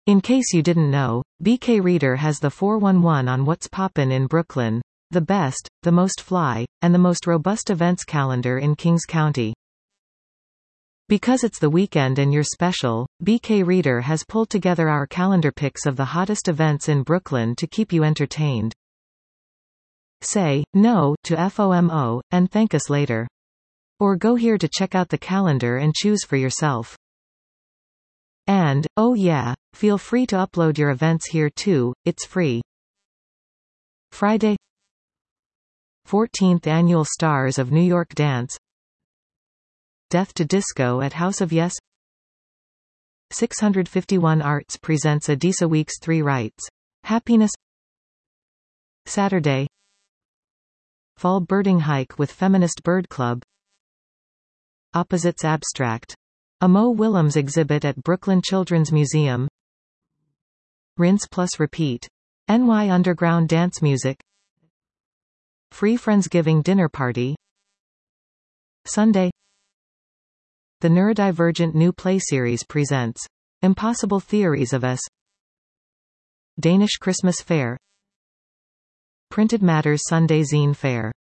In case you didn't know, BK Reader has the 411 on what's poppin' in Brooklyn. The best, the most fly, and the most robust events calendar in Kings County. Because it's the weekend and you're special, BK Reader has pulled together our calendar picks of the hottest events in Brooklyn to keep you entertained. Say no to FOMO, and thank us later. Or go here to check out the calendar and choose for yourself. And, oh yeah, feel free to upload your events here too, it's free. Friday, 14th Annual Stars of New York Dance. Death to Disco at House of Yes. 651 Arts presents Adisa Weeks 3 Rights. Happiness. Saturday, Fall Birding Hike with Feminist Bird Club. Opposites Abstract. A Mo Willems exhibit at Brooklyn Children's Museum. Rinse plus Repeat. NY Underground Dance Music. Free Friendsgiving Dinner Party. Sunday, the Neurodivergent New Play Series presents Impossible Theories of Us. Danish Christmas Fair. Printed Matters Sunday Zine Fair.